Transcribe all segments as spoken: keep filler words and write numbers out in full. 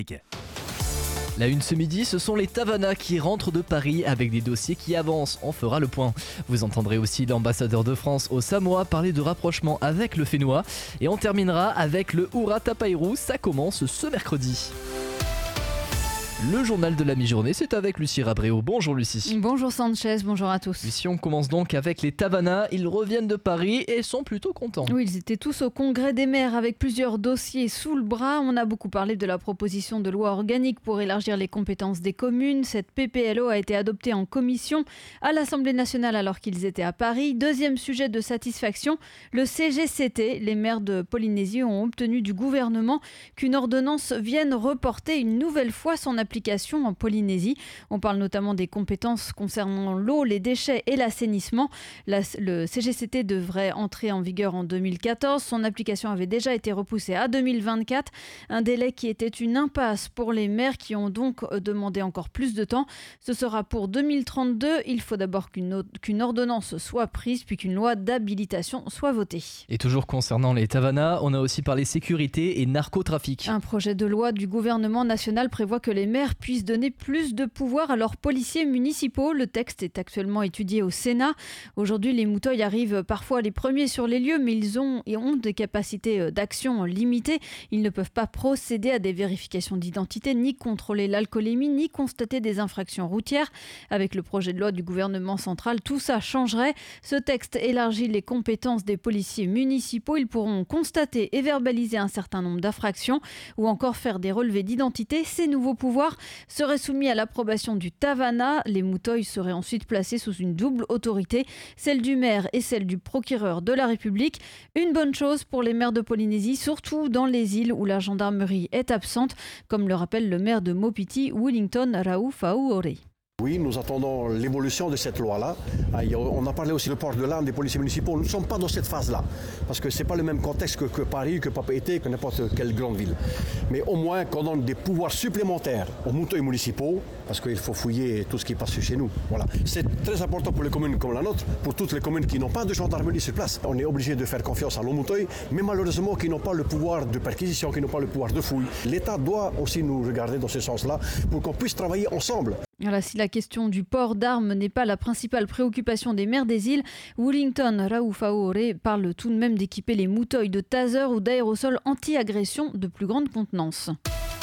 La une ce midi, ce sont les Tavana qui rentrent de Paris avec des dossiers qui avancent. On fera le point. Vous entendrez aussi l'ambassadeur de France au Samoa parler de rapprochement avec le Fénois. Et on terminera avec le Hura Tapairou. Ça commence ce mercredi. Le journal de la mi-journée, c'est avec Lucie Rabréau. Bonjour Lucie. Bonjour Sanchez, bonjour à tous. Lucie, on commence donc avec les Tavana. Ils reviennent de Paris et sont plutôt contents. Oui, ils étaient tous au congrès des maires avec plusieurs dossiers sous le bras. On a beaucoup parlé de la proposition de loi organique pour élargir les compétences des communes. Cette P P L O a été adoptée en commission à l'Assemblée nationale alors qu'ils étaient à Paris. Deuxième sujet de satisfaction, le C G C T. Les maires de Polynésie ont obtenu du gouvernement qu'une ordonnance vienne reporter une nouvelle fois son application en Polynésie. On parle notamment des compétences concernant l'eau, les déchets et l'assainissement. La, le C G C T devrait entrer en vigueur en deux mille quatorze. Son application avait déjà été repoussée à deux mille vingt-quatre. Un délai qui était une impasse pour les maires qui ont donc demandé encore plus de temps. Ce sera pour deux mille trente-deux. Il faut d'abord qu'une, qu'une ordonnance soit prise puis qu'une loi d'habilitation soit votée. Et toujours concernant les Tavana, on a aussi parlé sécurité et narcotrafic. Un projet de loi du gouvernement national prévoit que les maires puissent donner plus de pouvoir à leurs policiers municipaux. Le texte est actuellement étudié au Sénat. Aujourd'hui, les mouteuils arrivent parfois les premiers sur les lieux, mais ils ont, et ont des capacités d'action limitées. Ils ne peuvent pas procéder à des vérifications d'identité, ni contrôler l'alcoolémie, ni constater des infractions routières. Avec le projet de loi du gouvernement central, tout ça changerait. Ce texte élargit les compétences des policiers municipaux. Ils pourront constater et verbaliser un certain nombre d'infractions ou encore faire des relevés d'identité. Ces nouveaux pouvoirs seraient soumis à l'approbation du Tavana. Les mouteuils seraient ensuite placés sous une double autorité, celle du maire et celle du procureur de la République. Une bonne chose pour les maires de Polynésie, surtout dans les îles où la gendarmerie est absente, comme le rappelle le maire de Mopiti, Wellington Raufauore. Oui, nous attendons l'évolution de cette loi-là. On a parlé aussi du port de l'arme des policiers municipaux. Nous ne sommes pas dans cette phase-là, parce que ce n'est pas le même contexte que, que Paris, que Papeete, que n'importe quelle grande ville. Mais au moins qu'on donne des pouvoirs supplémentaires aux mouteuils municipaux, parce qu'il faut fouiller tout ce qui passe chez nous. Voilà. C'est très important pour les communes comme la nôtre, pour toutes les communes qui n'ont pas de gendarmerie sur place. On est obligé de faire confiance à nos mouteuils, mais malheureusement qui n'ont pas le pouvoir de perquisition, qui n'ont pas le pouvoir de fouille. L'État doit aussi nous regarder dans ce sens-là, pour qu'on puisse travailler ensemble. Voilà, si la question du port d'armes n'est pas la principale préoccupation des maires des îles, Wellington Raufauore parle tout de même d'équiper les mouteuils de tasers ou d'aérosols anti-agression de plus grande contenance.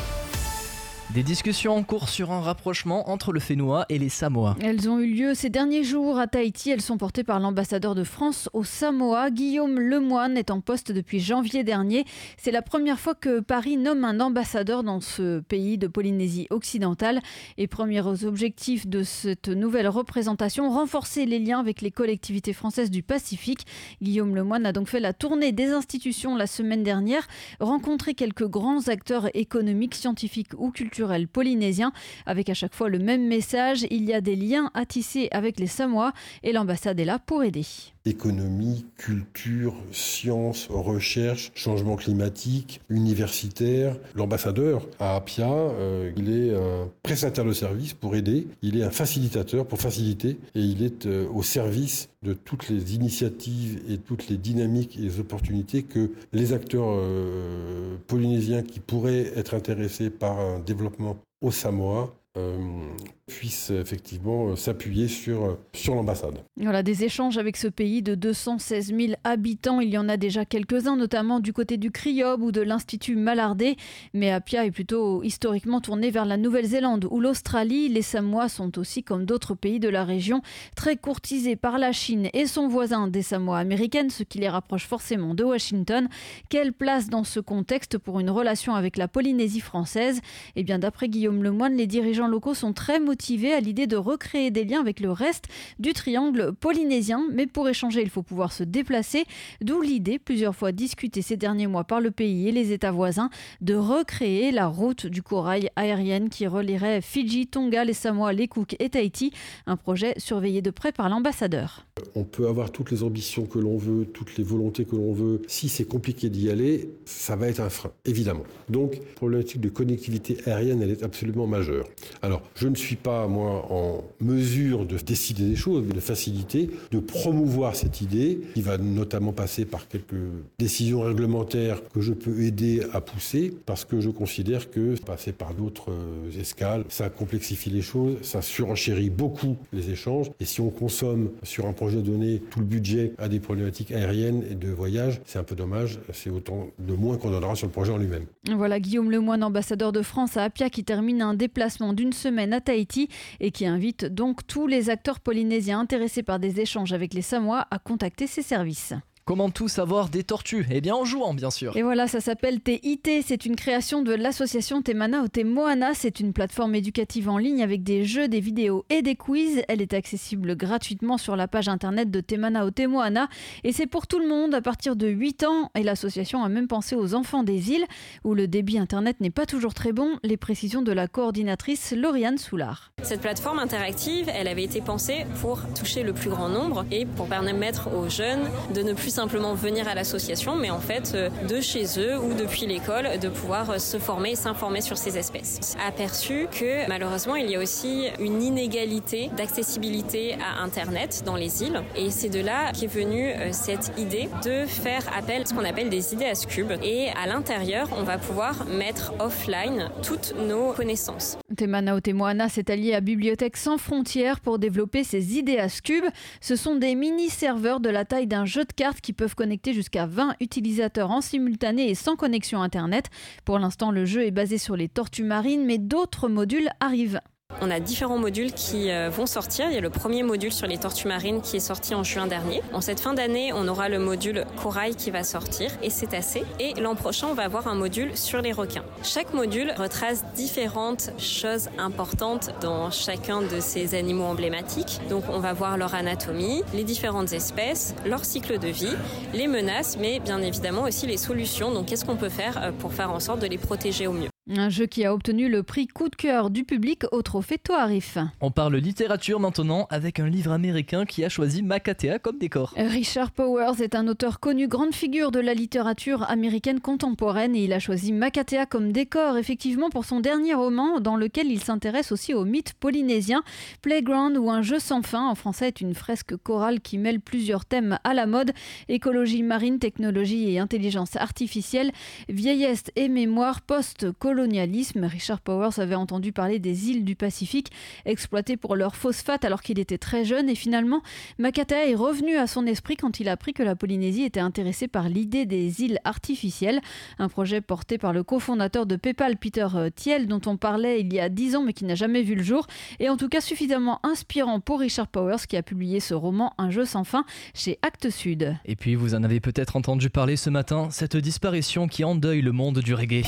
Des discussions en cours sur un rapprochement entre le Fénois et les Samoa. Elles ont eu lieu ces derniers jours à Tahiti. Elles sont portées par l'ambassadeur de France au Samoa. Guillaume Lemoine est en poste depuis janvier dernier. C'est la première fois que Paris nomme un ambassadeur dans ce pays de Polynésie occidentale. Et premier objectif de cette nouvelle représentation, renforcer les liens avec les collectivités françaises du Pacifique. Guillaume Lemoine a donc fait la tournée des institutions la semaine dernière, rencontré quelques grands acteurs économiques, scientifiques ou culturels polynésien, avec à chaque fois le même message: il y a des liens à tisser avec les Samoa et l'ambassade est là pour aider. Économie, culture, sciences, recherche, changement climatique, universitaire. L'ambassadeur à Apia, euh, il est un prestataire de service pour aider, il est un facilitateur pour faciliter et il est euh, au service de toutes les initiatives et toutes les dynamiques et les opportunités que les acteurs euh, polynésiens qui pourraient être intéressés par un développement au Samoa Euh, puissent effectivement s'appuyer sur, sur l'ambassade. Voilà, des échanges avec ce pays de deux cent seize mille habitants. Il y en a déjà quelques-uns, notamment du côté du Criob ou de l'Institut Malardé. Mais Apia est plutôt historiquement tourné vers la Nouvelle-Zélande ou l'Australie. Les Samoa sont aussi, comme d'autres pays de la région, très courtisés par la Chine et son voisin des Samoa américaines, ce qui les rapproche forcément de Washington. Quelle place dans ce contexte pour une relation avec la Polynésie française ? Eh bien, d'après Guillaume Lemoine, les dirigeants locaux sont très motivés à l'idée de recréer des liens avec le reste du triangle polynésien. Mais pour échanger, il faut pouvoir se déplacer. D'où l'idée, plusieurs fois discutée ces derniers mois par le pays et les États voisins, de recréer la route du corail aérienne qui relierait Fidji, Tonga, les Samoa, les Cook et Tahiti. Un projet surveillé de près par l'ambassadeur. On peut avoir toutes les ambitions que l'on veut, toutes les volontés que l'on veut. Si c'est compliqué d'y aller, ça va être un frein, évidemment. Donc, la problématique de connectivité aérienne, elle est absolument absolument majeur. Alors, je ne suis pas, moi, en mesure de décider des choses, mais de faciliter, de promouvoir cette idée, qui va notamment passer par quelques décisions réglementaires que je peux aider à pousser, parce que je considère que passer par d'autres escales, ça complexifie les choses, ça surenchérit beaucoup les échanges, et si on consomme sur un projet donné tout le budget à des problématiques aériennes et de voyage, c'est un peu dommage, c'est autant de moins qu'on donnera sur le projet en lui-même. Voilà Guillaume Lemoine, ambassadeur de France à Apia, qui termine un déplacement d'une semaine à Tahiti et qui invite donc tous les acteurs polynésiens intéressés par des échanges avec les Samoa à contacter ses services. Comment tout savoir des tortues ? Eh bien en jouant bien sûr. Et voilà, ça s'appelle Te Ite, c'est une création de l'association Te Mana Te Moana. C'est une plateforme éducative en ligne avec des jeux, des vidéos et des quiz. Elle est accessible gratuitement sur la page internet de Te Mana Te Moana et c'est pour tout le monde à partir de huit ans. Et l'association a même pensé aux enfants des îles où le débit internet n'est pas toujours très bon. Les précisions de la coordinatrice Lauriane Soulard. Cette plateforme interactive, elle avait été pensée pour toucher le plus grand nombre et pour permettre aux jeunes de ne plus simplement venir à l'association, mais en fait de chez eux ou depuis l'école, de pouvoir se former et s'informer sur ces espèces. Aperçu que malheureusement il y a aussi une inégalité d'accessibilité à Internet dans les îles et c'est de là qu'est venue cette idée de faire appel à ce qu'on appelle des Ideas Cubes et à l'intérieur on va pouvoir mettre offline toutes nos connaissances. Te Mana Te Moana s'est allié à Bibliothèque Sans Frontières pour développer ces Ideas Cubes. Ce sont des mini-serveurs de la taille d'un jeu de cartes qui peuvent connecter jusqu'à vingt utilisateurs en simultané et sans connexion Internet. Pour l'instant, le jeu est basé sur les tortues marines, mais d'autres modules arrivent. On a différents modules qui vont sortir. Il y a le premier module sur les tortues marines qui est sorti en juin dernier. En cette fin d'année, on aura le module corail qui va sortir et cétacés. Et l'an prochain, on va avoir un module sur les requins. Chaque module retrace différentes choses importantes dans chacun de ces animaux emblématiques. Donc on va voir leur anatomie, les différentes espèces, leur cycle de vie, les menaces, mais bien évidemment aussi les solutions. Donc qu'est-ce qu'on peut faire pour faire en sorte de les protéger au mieux ? Un jeu qui a obtenu le prix coup de cœur du public au Trophée Toarif. On parle littérature maintenant avec un livre américain qui a choisi Makatea comme décor. Richard Powers est un auteur connu, grande figure de la littérature américaine contemporaine et il a choisi Makatea comme décor effectivement pour son dernier roman dans lequel il s'intéresse aussi aux mythes polynésiens. Playground ou un jeu sans fin en français est une fresque chorale qui mêle plusieurs thèmes à la mode, écologie marine, technologie et intelligence artificielle, vieillesse et mémoire post-colonialisme. Richard Powers avait entendu parler des îles du Pacifique exploitées pour leur phosphate alors qu'il était très jeune et finalement Makatea est revenu à son esprit quand il a appris que la Polynésie était intéressée par l'idée des îles artificielles, un projet porté par le cofondateur de PayPal, Peter Thiel, dont on parlait il y a dix ans mais qui n'a jamais vu le jour et en tout cas suffisamment inspirant pour Richard Powers qui a publié ce roman Un jeu sans fin chez Actes Sud. Et puis vous en avez peut-être entendu parler ce matin, cette disparition qui endeuille le monde du reggae.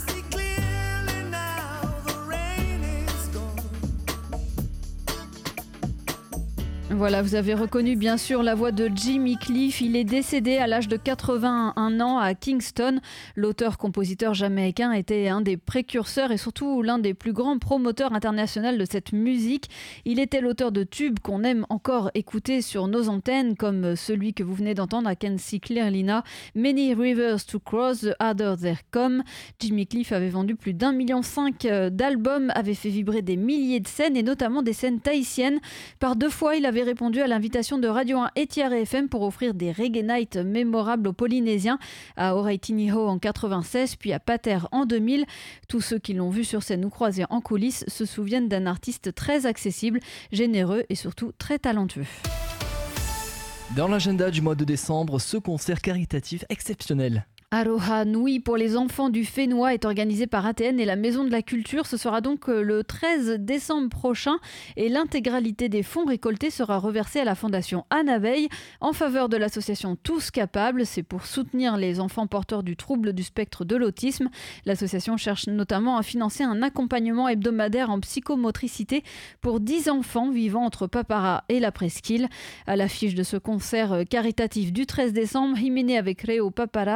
Voilà, vous avez reconnu bien sûr la voix de Jimmy Cliff. Il est décédé à l'âge de quatre-vingt-un ans à Kingston. L'auteur-compositeur jamaïcain était un des précurseurs et surtout l'un des plus grands promoteurs internationaux de cette musique. Il était l'auteur de tubes qu'on aime encore écouter sur nos antennes, comme celui que vous venez d'entendre, I Can See Clearly Now, Many Rivers to Cross, The Other There Come. Jimmy Cliff avait vendu plus d'un million cinq d'albums, avait fait vibrer des milliers de scènes et notamment des scènes tahitiennes. Par deux fois, il avait répondu à l'invitation de Radio un et Tiare F M pour offrir des reggae nights mémorables aux Polynésiens, à Oraitiniho en quatre-vingt-seize, puis à Pater en deux mille. Tous ceux qui l'ont vu sur scène ou croisé en coulisses se souviennent d'un artiste très accessible, généreux et surtout très talentueux. Dans l'agenda du mois de décembre, ce concert caritatif exceptionnel. Aroha Nui pour les enfants du Fénois est organisé par A T N et la Maison de la Culture. Ce sera donc le treize décembre prochain et l'intégralité des fonds récoltés sera reversée à la Fondation Anna Veil en faveur de l'association Tous Capables. C'est pour soutenir les enfants porteurs du trouble du spectre de l'autisme. L'association cherche notamment à financer un accompagnement hebdomadaire en psychomotricité pour dix enfants vivant entre Papara et la Presqu'île. À l'affiche de ce concert caritatif du treize décembre, Himene avec Reo Papara, Ori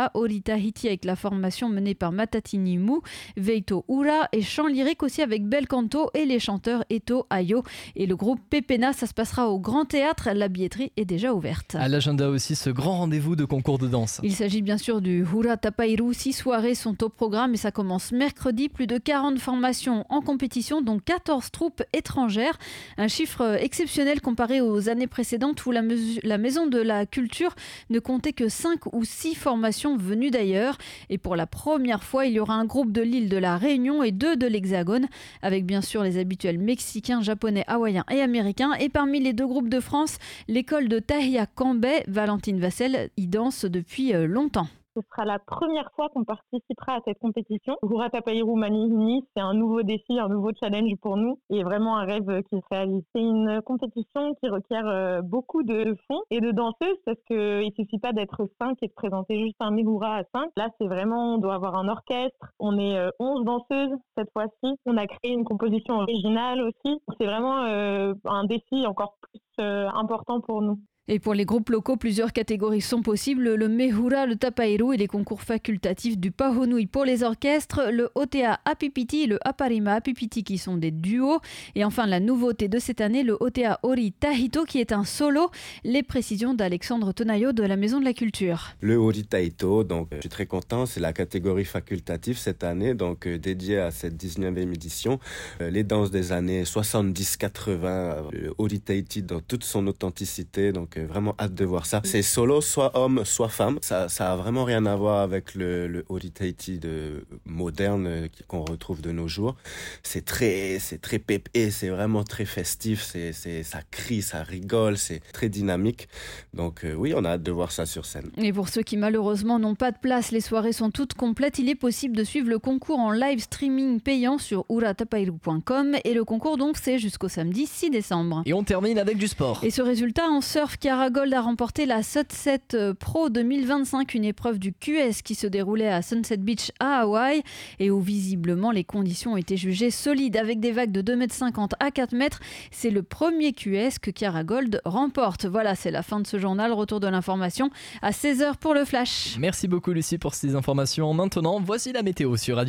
Tahiti avec la formation menée par Matatini Mu, Veito Ura et chant lyrique aussi avec Bel Canto et les chanteurs Eto Ayo et le groupe Pepena. Ça se passera au Grand Théâtre. La billetterie est déjà ouverte. À l'agenda aussi, ce grand rendez-vous de concours de danse. Il s'agit bien sûr du Hura Tapairu. Six soirées sont au programme et ça commence mercredi. Plus de quarante formations en compétition, dont quatorze troupes étrangères. Un chiffre exceptionnel comparé aux années précédentes où la, mesu- la Maison de la Culture ne comptait que cinq ou six formations venues d'ailleurs. Et pour la première fois, il y aura un groupe de l'île de la Réunion et deux de l'Hexagone, avec bien sûr les habituels mexicains, japonais, hawaïens et américains. Et parmi les deux groupes de France, l'école de Tahia Cambay, Valentine Vassel, y danse depuis longtemps. Ce sera la première fois qu'on participera à cette compétition. Hura Tapairu Manihini, c'est un nouveau défi, un nouveau challenge pour nous et vraiment un rêve qui se réalise. C'est une compétition qui requiert beaucoup de fonds et de danseuses parce qu'il ne suffit pas d'être cinq et de présenter juste un Mehura à cinq. Là, c'est vraiment, on doit avoir un orchestre. On est onze danseuses cette fois-ci. On a créé une composition originale aussi. C'est vraiment un défi encore plus important pour nous. Et pour les groupes locaux, plusieurs catégories sont possibles. Le Mehura, le Tapairu et les concours facultatifs du Pahonui pour les orchestres, le Otea Apipiti et le Aparima Apipiti qui sont des duos. Et enfin, la nouveauté de cette année, le Otea Ori Tahito qui est un solo. Les précisions d'Alexandre Tonayo de la Maison de la Culture. Le Ori Tahito, donc je suis très content, c'est la catégorie facultative cette année, donc euh, dédiée à cette dix-neuvième édition. Euh, les danses des années soixante-dix quatre-vingts, euh, le Ori Tahiti dans toute son authenticité, donc vraiment hâte de voir ça. C'est solo, soit homme, soit femme. Ça, ça a vraiment rien à voir avec le, le Ori Tahiti de moderne qu'on retrouve de nos jours. C'est très, c'est très pépé, c'est vraiment très festif. C'est, c'est, ça crie, ça rigole, c'est très dynamique. Donc euh, oui, on a hâte de voir ça sur scène. Et pour ceux qui malheureusement n'ont pas de place, les soirées sont toutes complètes. Il est possible de suivre le concours en live streaming payant sur hura tapairu point com et le concours donc c'est jusqu'au samedi six décembre. Et on termine avec du sport. Et ce résultat en surf, Chiara Gold a remporté la Sunset Pro deux mille vingt-cinq, une épreuve du Q S qui se déroulait à Sunset Beach à Hawaï et où visiblement les conditions ont été jugées solides avec des vagues de deux mètres cinquante à quatre mètres. C'est le premier Q S que Chiara Gold remporte. Voilà, c'est la fin de ce journal. Retour de l'information à seize heures pour le Flash. Merci beaucoup Lucie pour ces informations. Maintenant, voici la météo sur Radio.